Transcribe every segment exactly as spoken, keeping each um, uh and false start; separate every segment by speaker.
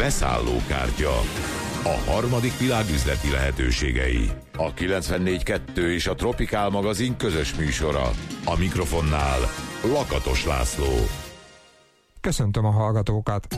Speaker 1: Beszállókártya. A harmadik világ üzleti lehetőségei. A kilencvennégy kettő és a Tropikál magazin közös műsora. A mikrofonnál Lakatos László.
Speaker 2: Köszöntöm a hallgatókat!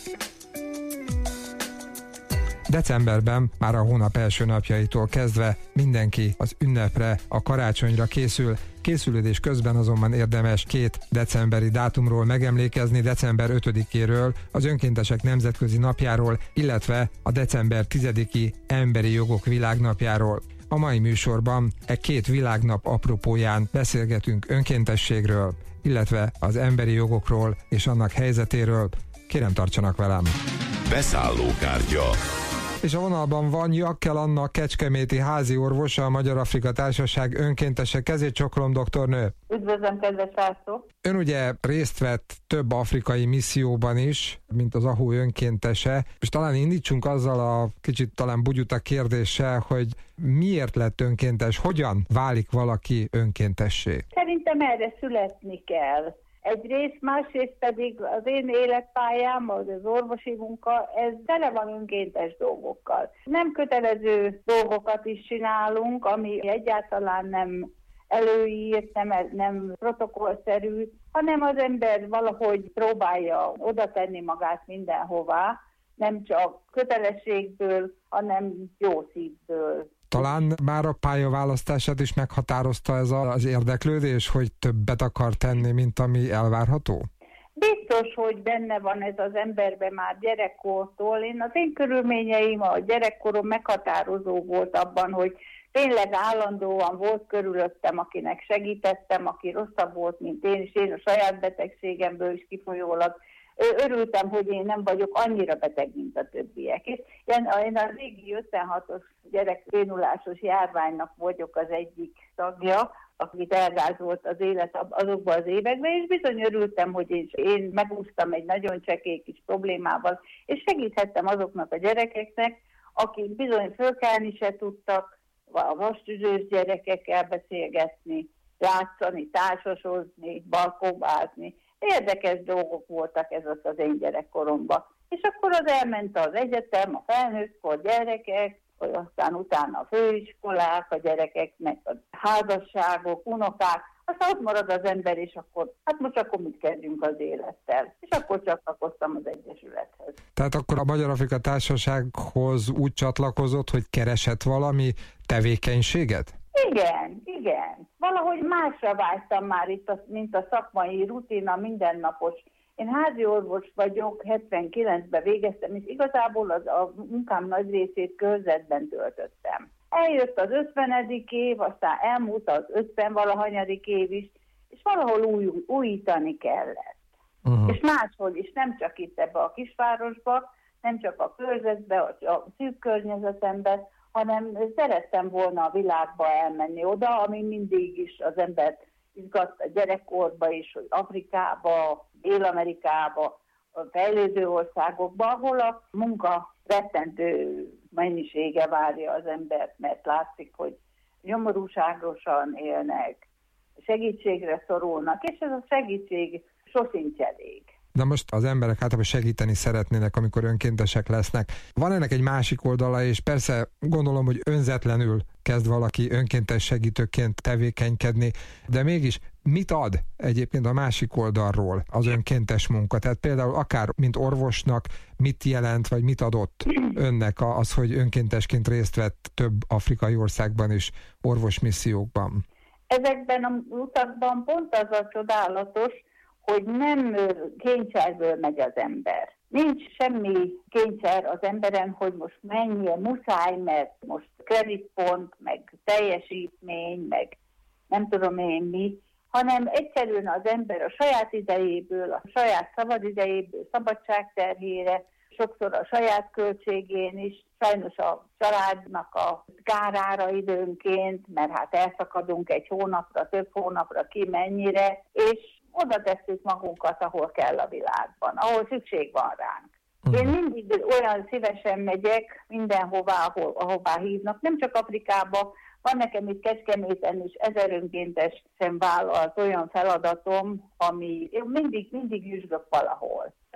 Speaker 2: Decemberben, már a hónap első napjaitól kezdve mindenki az ünnepre, a karácsonyra készül. Készülődés közben azonban érdemes két decemberi dátumról megemlékezni, december ötödikéről, az Önkéntesek Nemzetközi Napjáról, illetve a december tizediki Emberi Jogok Világnapjáról. A mai műsorban e két világnap apropóján beszélgetünk önkéntességről, illetve az emberi jogokról és annak helyzetéről. Kérem, tartsanak velem!
Speaker 1: Beszállókártya.
Speaker 2: És a vonalban van Jakkel Anna, kecskeméti házi orvosa, a Magyar-Afrika Társaság önkéntese. Kezét csokolom, doktornő!
Speaker 3: Üdvözlöm, kedves László!
Speaker 2: Ön ugye részt vett több afrikai misszióban is, mint az á há u önkéntese, és talán indítsunk azzal a kicsit talán bugyuta kérdéssel, hogy miért lett önkéntes, hogyan válik valaki önkéntessé?
Speaker 3: Szerintem erre születni kell. Egyrészt, másrészt pedig az én életpályám, az orvosi munka, ez tele van önkéntes dolgokkal. Nem kötelező dolgokat is csinálunk, ami egyáltalán nem előírt, nem, nem protokollszerű, hanem az ember valahogy próbálja oda tenni magát mindenhová, nem csak kötelességből, hanem jó szívből.
Speaker 2: Talán már a pályaválasztását is meghatározta ez az érdeklődés, hogy többet akar tenni, mint ami elvárható?
Speaker 3: Biztos, hogy benne van ez az emberben már gyerekkortól. Én az én körülményeim a gyerekkorom meghatározó volt abban, hogy tényleg állandóan volt körülöttem, akinek segítettem, aki rosszabb volt, mint én, és én a saját betegségemből is kifolyólag örültem, hogy én nem vagyok annyira beteg, mint a többiek. És én a régi ötvenhatos gyerekbénulásos járványnak vagyok az egyik tagja, akit elgázolt az élet azokban az években, és bizony örültem, hogy én, én megúsztam egy nagyon csekély kis problémával, és segíthettem azoknak a gyerekeknek, akik bizony fölkelni se tudtak, a vastüzős gyerekekkel beszélgetni, játszani, társasozni, balkóbázni. Érdekes dolgok voltak ez az az én gyerekkoromban. És akkor az elment az egyetem, a felnőttkor gyerekek, vagy aztán utána a főiskolák, a gyerekeknek a házasságok, unokák, aztán ott marad az ember, és akkor, hát most akkor mit kezdjünk az élettel? És akkor csatlakoztam az Egyesülethez.
Speaker 2: Tehát akkor a Magyar-Afrika Társasághoz úgy csatlakozott, hogy keresett valami tevékenységet?
Speaker 3: Igen, igen. Valahogy másra vágytam már itt, a, mint a szakmai rutin, a mindennapos. Én házi orvos vagyok, hetvenkilencben végeztem, és igazából az, a munkám nagy részét körzetben töltöttem. Eljött az ötvenedik év, aztán elmúlt az ötven-valahanyadik év is, és valahol új, újítani kellett. Uh-huh. És máshol is, nem csak itt ebbe a kisvárosba, nem csak a körzetbe, a, a szűk környezetemben, hanem szerettem volna a világba elmenni oda, ami mindig is az embert izgatta gyerekkorba is, hogy Afrikába, Dél-Amerikába, a fejlődő országokba, ahol a munka rettentő mennyisége várja az embert, mert látszik, hogy nyomorúságosan élnek, segítségre szorulnak, és ez a segítség sosincs elég.
Speaker 2: De most az emberek általában segíteni szeretnének, amikor önkéntesek lesznek. Van ennek egy másik oldala, és persze gondolom, hogy önzetlenül kezd valaki önkéntes segítőként tevékenykedni, de mégis mit ad egyébként a másik oldalról az önkéntes munka? Tehát például akár mint orvosnak mit jelent, vagy mit adott önnek az, hogy önkéntesként részt vett több afrikai országban is orvosmissziókban?
Speaker 3: Ezekben a utakban pont az a csodálatos, hogy nem kényszerből megy az ember. Nincs semmi kényszer az emberen, hogy most menjél, muszáj, mert most kreditpont, meg teljesítmény, meg nem tudom én mi, hanem egyszerűen az ember a saját idejéből, a saját szabadidejéből, szabadságterhére, sokszor a saját költségén is, sajnos a családnak a kárára időnként, mert hát elszakadunk egy hónapra, több hónapra, ki mennyire, és oda tesszük magunkat, ahol kell a világban, ahol szükség van ránk. Én mindig olyan szívesen megyek mindenhová, ahol, ahová hívnak, nem csak Afrikába, van nekem itt Kecskeméten is ezer önkéntesen vállalt olyan feladatom, ami én mindig, mindig üzsgök valahol.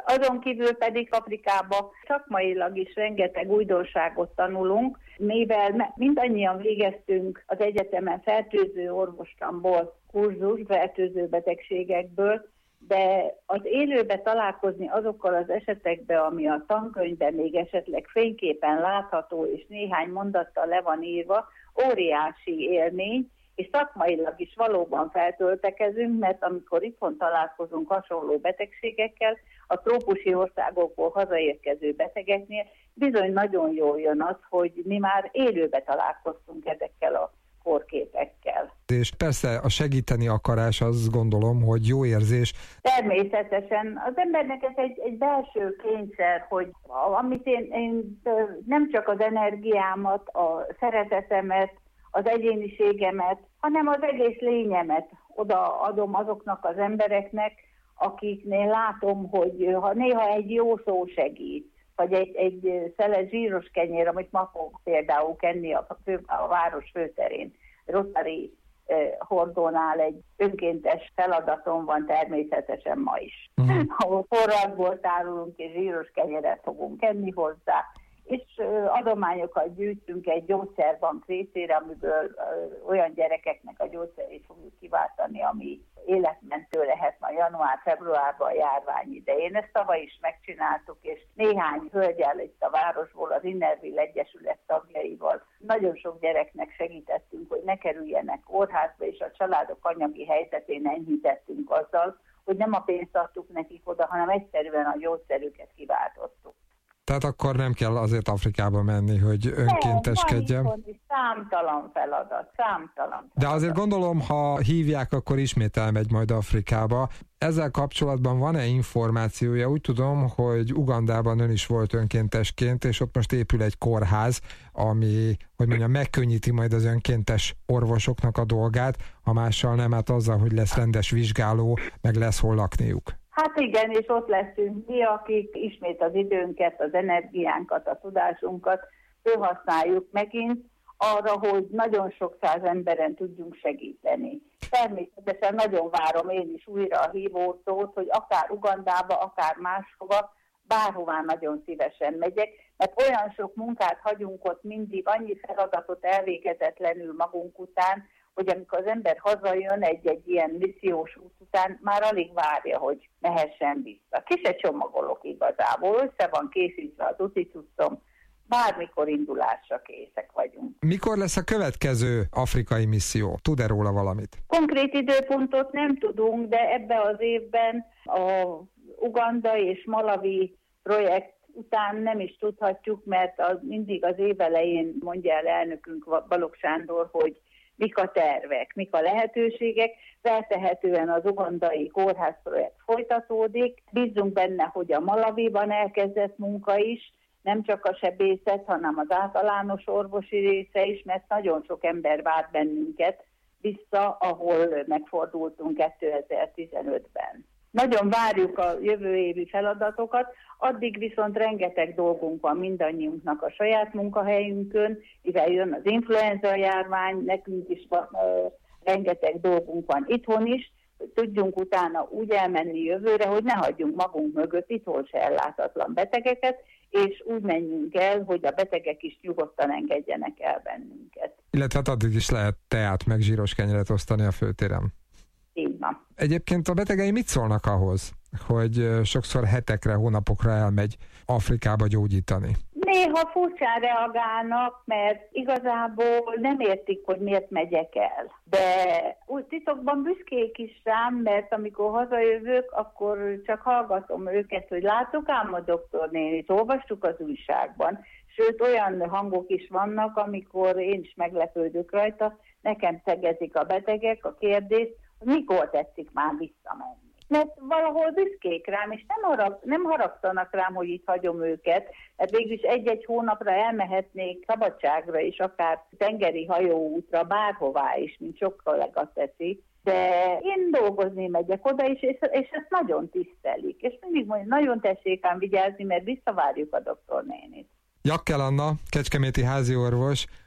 Speaker 3: Azon kívül pedig Afrikában szakmailag is rengeteg újdonságot tanulunk, mivel mindannyian végeztünk az egyetemen fertőző orvostamból kurzus, fertőző betegségekből, de az élőbe találkozni azokkal az esetekben, ami a tankönyvben még esetleg fényképen látható, és néhány mondattal le van írva, óriási élmény, és szakmailag is valóban feltöltekezünk, mert amikor itthon találkozunk hasonló betegségekkel, a trópusi országokból hazaérkező betegeknél bizony nagyon jól jön az, hogy mi már élőbe találkoztunk ezekkel a kórképekkel.
Speaker 2: És persze a segíteni akarás, azt gondolom, hogy jó érzés.
Speaker 3: Természetesen. Az embernek ez egy, egy belső kényszer, hogy amit én, én nem csak az energiámat, a szeretetemet, az egyéniségemet, hanem az egész lényemet odaadom azoknak az embereknek, akiknél látom, hogy ha néha egy jó szó segít, vagy egy, egy szelet zsíros kenyér, amit ma fog például kenni a, fő, a város főterén. Rotary eh, hordónál egy önkéntes feladatom van természetesen ma is. Uh-huh. Ahol forradból tárolunk és zsíros kenyeret fogunk enni hozzá, és uh, adományokat gyűjtünk egy gyógyszerbank részére, amiből uh, olyan gyerekeknek a gyógyszerét fogjuk kiváltani, ami életmentő lehet ma január-februárban a járvány idején. Ezt tavaly is megcsináltuk, és néhány hölgyel itt a városból, az Innerville Egyesület tagjaival nagyon sok gyereknek segítettünk, hogy ne kerüljenek kórházba, és a családok anyagi helyzetén enyhítettünk azzal, hogy nem a pénzt adtuk nekik oda, hanem egyszerűen a gyógyszerüket kiváltottuk.
Speaker 2: Tehát akkor nem kell azért Afrikába menni, hogy önkénteskedjem.
Speaker 3: Nem, számtalan feladat, számtalan feladat.
Speaker 2: De azért gondolom, ha hívják, akkor ismét elmegy majd Afrikába. Ezzel kapcsolatban van-e információja? Úgy tudom, hogy Ugandában ön is volt önkéntesként, és ott most épül egy kórház, ami, hogy mondjam, megkönnyíti majd az önkéntes orvosoknak a dolgát, ha mással nem, hát azzal, hogy lesz rendes vizsgáló, meg lesz hol lakniuk.
Speaker 3: Hát igen, és ott leszünk mi, akik ismét az időnket, az energiánkat, a tudásunkat felhasználjuk megint arra, hogy nagyon sok száz emberen tudjunk segíteni. Természetesen nagyon várom én is újra a hívószót, hogy akár Ugandába, akár máshova, bárhová nagyon szívesen megyek, mert olyan sok munkát hagyunk ott mindig, annyi feladatot elvégezetlenül magunk után, hogy amikor az ember hazajön egy-egy ilyen missziós út után, már alig várja, hogy mehessen vissza. Ki se csomagolok igazából, össze van készítve az uticuccom, bármikor indulásra készek vagyunk.
Speaker 2: Mikor lesz a következő afrikai misszió? Tud-e róla valamit?
Speaker 3: Konkrét időpontot nem tudunk, de ebben az évben a Uganda és Malawi projekt után nem is tudhatjuk, mert az mindig az év elején mondja el elnökünk Balogh Sándor, hogy mik a tervek, mik a lehetőségek. Feltehetően az ugandai kórházprojekt folytatódik. Bízunk benne, hogy a Malawiban elkezdett munka is, nem csak a sebészet, hanem az általános orvosi része is, mert nagyon sok ember vár bennünket vissza, ahol megfordultunk kétezer-tizenötben. Nagyon várjuk a jövő évi feladatokat, addig viszont rengeteg dolgunk van mindannyiunknak a saját munkahelyünkön, mivel jön az influenza járvány, nekünk is van, ö, rengeteg dolgunk van itthon is, hogy tudjunk utána úgy elmenni jövőre, hogy ne hagyjunk magunk mögött itthon se ellátatlan betegeket, és úgy menjünk el, hogy a betegek is nyugodtan engedjenek el bennünket.
Speaker 2: Illetve hát addig is lehet teát meg zsíros kenyeret osztani a főtéren.
Speaker 3: Így van.
Speaker 2: Egyébként a betegei mit szólnak ahhoz, hogy sokszor hetekre, hónapokra elmegy Afrikába gyógyítani?
Speaker 3: Néha furcsán reagálnak, mert igazából nem értik, hogy miért megyek el. De úgy titokban büszkék is rám, mert amikor hazajövök, akkor csak hallgatom őket, hogy látok ám a doktornénit, olvastuk az újságban. Sőt, olyan hangok is vannak, amikor én is meglepődök rajta, nekem szegezik a betegek a kérdést, hogy mikor tetszik már visszamenni. Mert valahol büszkék rám, és nem, harag, nem haragszanak rám, hogy itt hagyom őket, mert végülis egy-egy hónapra elmehetnék szabadságra is, akár tengeri hajóútra, bárhová is, mint sok kollega teszi. De én dolgozni megyek oda is, és, és ezt nagyon tisztelik. És mindig mondjuk, nagyon tessék ám vigyázni, mert visszavárjuk a doktornénit.
Speaker 2: Jakkel Anna, kecskeméti háziorvos,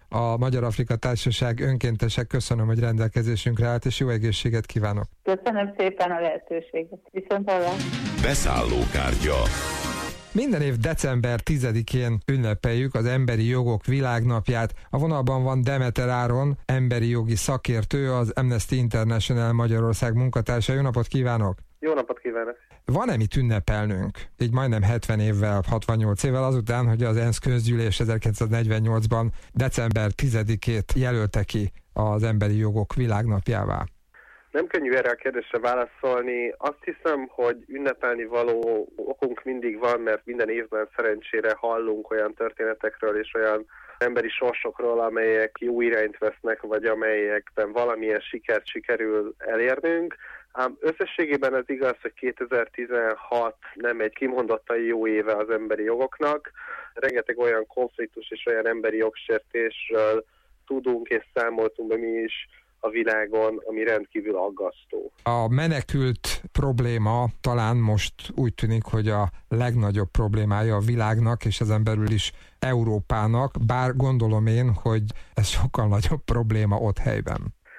Speaker 2: a Magyar-Afrika Társaság önkéntesek. Köszönöm, hogy rendelkezésünkre állt, és jó egészséget kívánok.
Speaker 3: Köszönöm szépen a lehetőséget. Viszont hallásra.
Speaker 1: Beszállókártya.
Speaker 2: Minden év december tizedikén ünnepeljük az Emberi Jogok Világnapját. A vonalban van Demeter Áron, emberi jogi szakértő, az Amnesty International Magyarország munkatársa. Jó napot kívánok!
Speaker 4: Jó napot kívánok!
Speaker 2: Van-e mit ünnepelnünk? Így majdnem hetven évvel, hatvannyolc évvel azután, hogy az ENSZ közgyűlés ezerkilencszáznegyvennyolcban december tizedikét jelölte ki az Emberi Jogok Világnapjává.
Speaker 4: Nem könnyű erre a kérdésre válaszolni. Azt hiszem, hogy ünnepelni való okunk mindig van, mert minden évben szerencsére hallunk olyan történetekről és olyan emberi sorsokról, amelyek jó irányt vesznek, vagy amelyekben valamilyen sikert sikerül elérnünk. Ám összességében az igaz, hogy kétezer-tizenhat nem egy kimondottan jó éve az emberi jogoknak. Rengeteg olyan konfliktus és olyan emberi jogsértésről tudunk és számoltunk be mi is a világon, ami rendkívül aggasztó.
Speaker 2: A menekült probléma talán most úgy tűnik, hogy a legnagyobb problémája a világnak, és ezen belül is Európának, bár gondolom én, hogy ez sokkal nagyobb probléma ott helyben.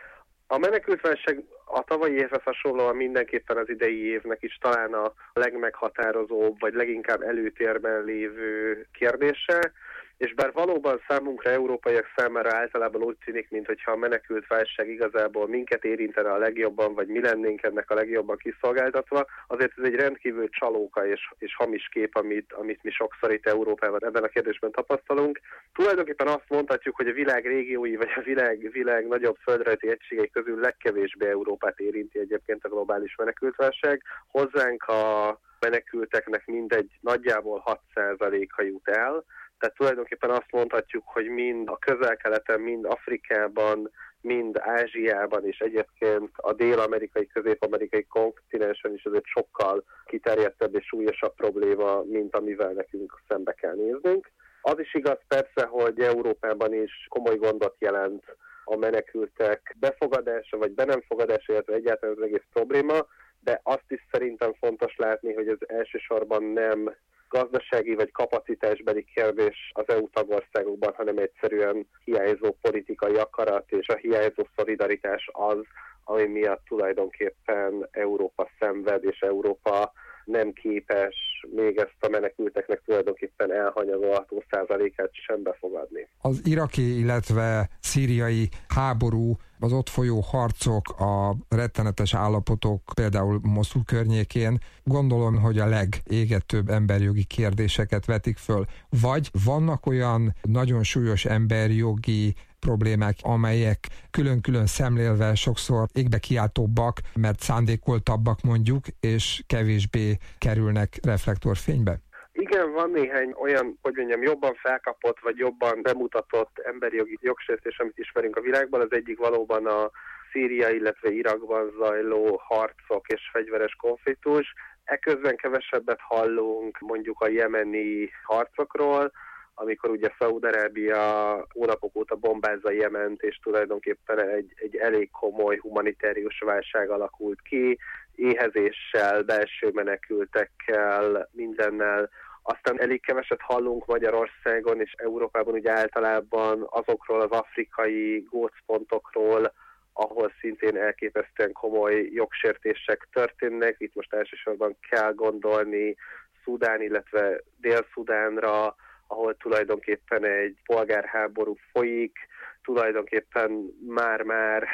Speaker 4: A menekültválság a tavalyi évhez hasonlóan mindenképpen az idei évnek is talán a legmeghatározóbb, vagy leginkább előtérben lévő kérdése, és bár valóban számunkra, európaiak számára általában úgy tűnik, mintha a menekültválság igazából minket érintene a legjobban, vagy mi lennénk ennek a legjobban kiszolgáltatva, azért ez egy rendkívül csalóka és, és hamis kép, amit, amit mi sokszor itt Európában ebben a kérdésben tapasztalunk. Tulajdonképpen azt mondhatjuk, hogy a világ régiói, vagy a világ, világ nagyobb földrajzi egységei közül legkevésbé Európát érinti egyébként a globális menekültválság. Hozzánk a menekülteknek mindegy nagyjából hat százaléka jut el. Tehát tulajdonképpen azt mondhatjuk, hogy mind a Közel-Keleten, mind Afrikában, mind Ázsiában, és egyébként a dél-amerikai, közép-amerikai kontinensen is ez egy sokkal kiterjedtebb és súlyosabb probléma, mint amivel nekünk szembe kell néznünk. Az is igaz persze, hogy Európában is komoly gondot jelent a menekültek befogadása, vagy be nem fogadása, illetve egyáltalán az egész probléma, de azt is szerintem fontos látni, hogy ez elsősorban nem gazdasági vagy kapacitásbeli kérdés az é u tagországokban, hanem egyszerűen hiányzó politikai akarat és a hiányzó szolidaritás az, ami miatt tulajdonképpen Európa szenved, és Európa nem képes még ezt a menekülteknek tulajdonképpen elhanyagolható százalékát sem befogadni.
Speaker 2: Az iraki, illetve szíriai háború, az ott folyó harcok, a rettenetes állapotok, például Moszul környékén, gondolom, hogy a legégetőbb emberjogi kérdéseket vetik föl. Vagy vannak olyan nagyon súlyos emberjogi problémák, amelyek külön-külön szemlélve sokszor égbe kiáltóbbak, mert szándékoltabbak mondjuk, és kevésbé kerülnek reflektorfénybe?
Speaker 4: Igen, van néhány olyan, hogy mondjam, jobban felkapott, vagy jobban bemutatott emberi jogi jogsértés, amit ismerünk a világban. Az egyik valóban a Szíria, illetve Irakban zajló harcok és fegyveres konfliktus. Eközben kevesebbet hallunk mondjuk a jemeni harcokról, amikor ugye Szaúd-Arábia hónapok óta bombázza Jement, és tulajdonképpen egy, egy elég komoly humanitárius válság alakult ki, éhezéssel, belső menekültekkel, mindennel. Aztán elég keveset hallunk Magyarországon és Európában ugye általában azokról az afrikai gócpontokról, ahol szintén elképesztően komoly jogsértések történnek. Itt most elsősorban kell gondolni Szudán, illetve Dél-Szudánra, ahol tulajdonképpen egy polgárháború folyik, tulajdonképpen már-már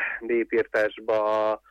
Speaker 4: népírtásba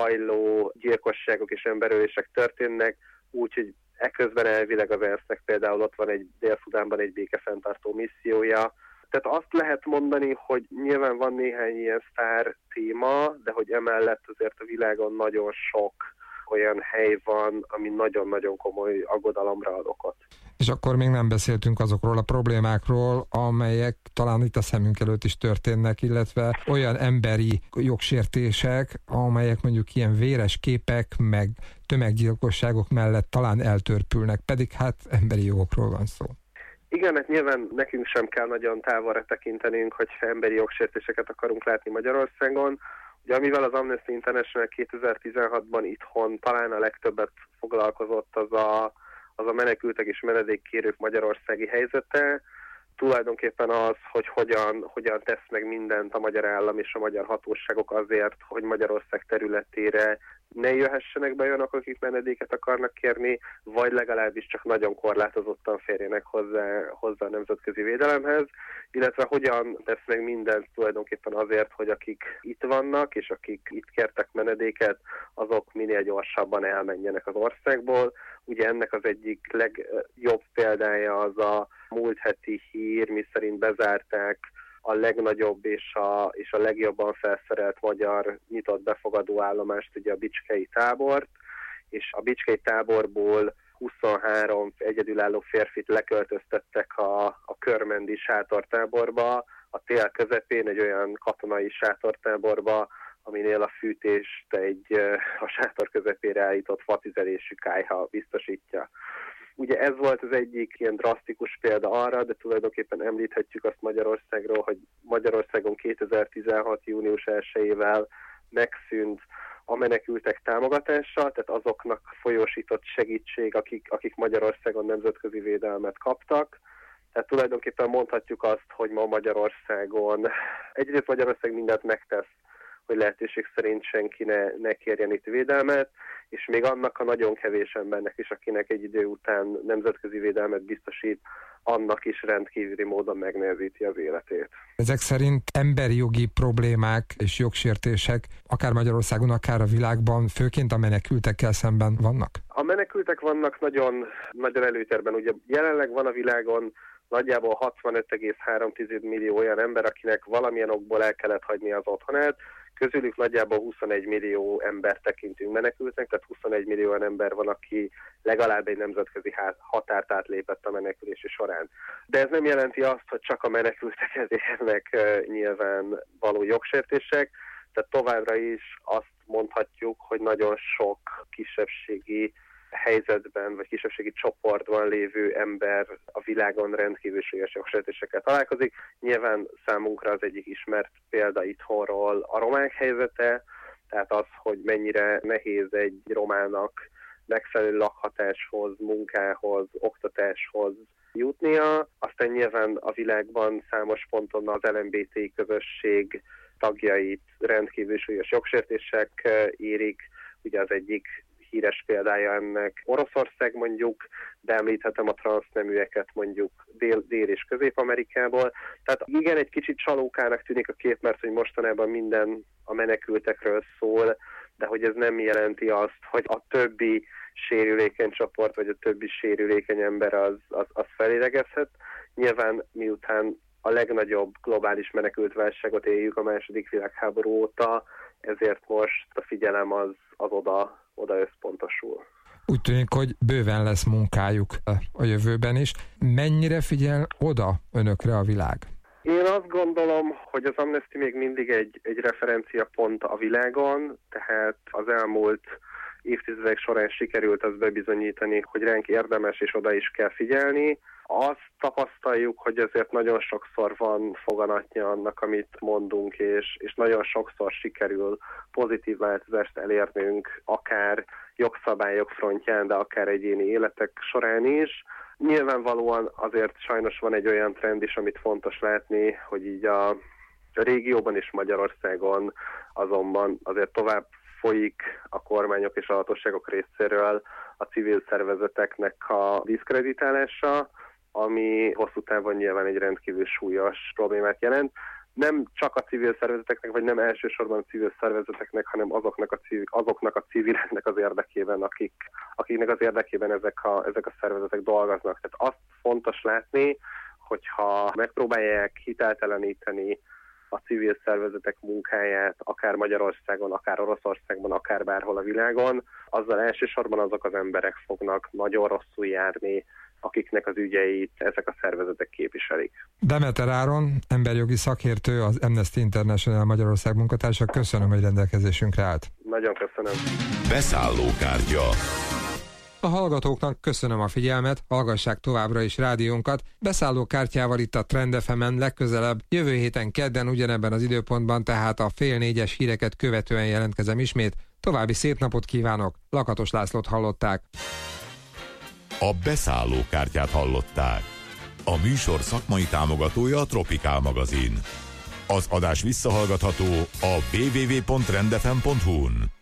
Speaker 4: hajló gyilkosságok és emberölések történnek, úgyhogy eközben elvileg az ENSZ-nek például ott van egy Dél-Szudánban egy békefenntartó missziója. Tehát azt lehet mondani, hogy nyilván van néhány ilyen sztár téma, de hogy emellett azért a világon nagyon sok olyan hely van, ami nagyon-nagyon komoly aggodalomra ad okot.
Speaker 2: És akkor még nem beszéltünk azokról a problémákról, amelyek talán itt a szemünk előtt is történnek, illetve olyan emberi jogsértések, amelyek mondjuk ilyen véres képek, meg tömeggyilkosságok mellett talán eltörpülnek, pedig hát emberi jogokról van szó.
Speaker 4: Igen, hát nyilván nekünk sem kell nagyon távolra tekintenünk, hogyha emberi jogsértéseket akarunk látni Magyarországon. Ugye amivel az Amnesty International kétezer-tizenhatban itthon talán a legtöbbet foglalkozott, az a, az a menekültek és menedékkérők magyarországi helyzete. tulajdonképpen az, hogy hogyan, hogyan tesz meg mindent a magyar állam és a magyar hatóságok azért, hogy Magyarország területére ne jöhessenek be olyanok, akik menedéket akarnak kérni, vagy legalábbis csak nagyon korlátozottan férjenek hozzá, hozzá a nemzetközi védelemhez, illetve hogyan tesz meg mindent tulajdonképpen azért, hogy akik itt vannak, és akik itt kértek menedéket, azok minél gyorsabban elmenjenek az országból. Ugye ennek az egyik legjobb példája az a múlt heti hír, miszerint bezárták a legnagyobb és a, és a legjobban felszerelt magyar nyitott befogadó állomást, ugye a Bicskei tábort, és a Bicskei táborból huszonhárom egyedülálló férfit leköltöztettek a, a körmendi sátortáborba, a tél közepén egy olyan katonai sátortáborba, aminél a fűtést egy a sátor közepére állított fatüzelésű kályha biztosítja. Ugye ez volt az egyik ilyen drasztikus példa arra, de tulajdonképpen említhetjük azt Magyarországról, hogy Magyarországon kétezer-tizenhat. június elsejével megszűnt a menekültek támogatása, tehát azoknak folyósított segítség, akik, akik Magyarországon nemzetközi védelmet kaptak. Tehát tulajdonképpen mondhatjuk azt, hogy ma Magyarországon egyrészt Magyarország mindent megtesz, hogy lehetőség szerint senki ne, ne kérjen itt védelmet, és még annak a nagyon kevés embernek is, akinek egy idő után nemzetközi védelmet biztosít, annak is rendkívüli módon megnehezíti az életét.
Speaker 2: Ezek szerint emberi jogi problémák és jogsértések akár Magyarországon, akár a világban főként a menekültekkel szemben vannak?
Speaker 4: A menekültek vannak nagyon, nagyon előtérben. Ugye jelenleg van a világon nagyjából hatvanöt egész három millió olyan ember, akinek valamilyen okból el kellett hagyni az otthonát. Közülük nagyjából huszonegy millió ember tekintünk menekültnek, tehát huszonegy millió olyan ember van, aki legalább egy nemzetközi határt átlépett a menekülési során. De ez nem jelenti azt, hogy csak a menekültekhez érnek nyilván való jogsértések, tehát továbbra is azt mondhatjuk, hogy nagyon sok kisebbségi helyzetben, vagy kisebbségi csoportban lévő ember a világon rendkívül súlyos jogsértésekkel találkozik. Nyilván számunkra az egyik ismert példa itthonról a romák helyzete, tehát az, hogy mennyire nehéz egy romának megfelelő lakhatáshoz, munkához, oktatáshoz jutnia. Aztán nyilván a világban számos ponton az el em bé té közösség tagjait rendkívül súlyos jogsértések érik. Ugye az egyik híres példája ennek Oroszország mondjuk, de említhetem a transzneműeket mondjuk Dél-, Dél- és Közép-Amerikából. Tehát igen, egy kicsit csalókának tűnik a kép, mert hogy mostanában minden a menekültekről szól, de hogy ez nem jelenti azt, hogy a többi sérülékeny csoport, vagy a többi sérülékeny ember az, az, az felélegezhet. Nyilván miután a legnagyobb globális menekültválságot éljük a második világháború óta, ezért most a figyelem az, az oda, oda összpontosul.
Speaker 2: Úgy tűnik, hogy bőven lesz munkájuk a jövőben is. Mennyire figyel oda önökre a világ?
Speaker 4: Én azt gondolom, hogy az Amnesty még mindig egy, egy referenciapont a világon, tehát az elmúlt évtizedek során sikerült azt bebizonyítani, hogy ránk érdemes és oda is kell figyelni. Azt tapasztaljuk, hogy ezért nagyon sokszor van foganatja annak, amit mondunk, és, és nagyon sokszor sikerül pozitív változást elérnünk, akár jogszabályok frontján, de akár egyéni életek során is. Nyilvánvalóan azért sajnos van egy olyan trend is, amit fontos látni, hogy így a, a régióban és Magyarországon azonban azért tovább folyik a kormányok és a hatóságok részéről a civil szervezeteknek a diszkreditálása, ami hosszú távon nyilván egy rendkívül súlyos problémát jelent. Nem csak a civil szervezeteknek, vagy nem elsősorban a civil szervezeteknek, hanem azoknak a, civil, azoknak a civileknek az érdekében, akik, akiknek az érdekében ezek a, ezek a szervezetek dolgoznak. Tehát azt fontos látni, hogyha megpróbálják hitelteleníteni a civil szervezetek munkáját, akár Magyarországon, akár Oroszországban, akár bárhol a világon, azzal elsősorban azok az emberek fognak nagyon rosszul járni, akiknek az ügyeit ezek a szervezetek képviselik.
Speaker 2: Demeter Áron, emberjogi szakértő, az Amnesty International Magyarország munkatársa. Köszönöm, hogy rendelkezésünkre állt.
Speaker 4: Nagyon köszönöm.
Speaker 1: Beszállókártya.
Speaker 2: A hallgatóknak köszönöm a figyelmet, hallgassák továbbra is rádiónkat. Beszállókártyával itt a Trend ef emen legközelebb, jövő héten kedden ugyanebben az időpontban, tehát a fél négyes híreket követően jelentkezem ismét. További szép napot kívánok, Lakatos Lászlót hallották.
Speaker 1: A beszállókártyát hallották. A műsor szakmai támogatója a Tropikál magazin. Az adás visszahallgatható a double-u double-u double-u pont trend f m pont hu-n.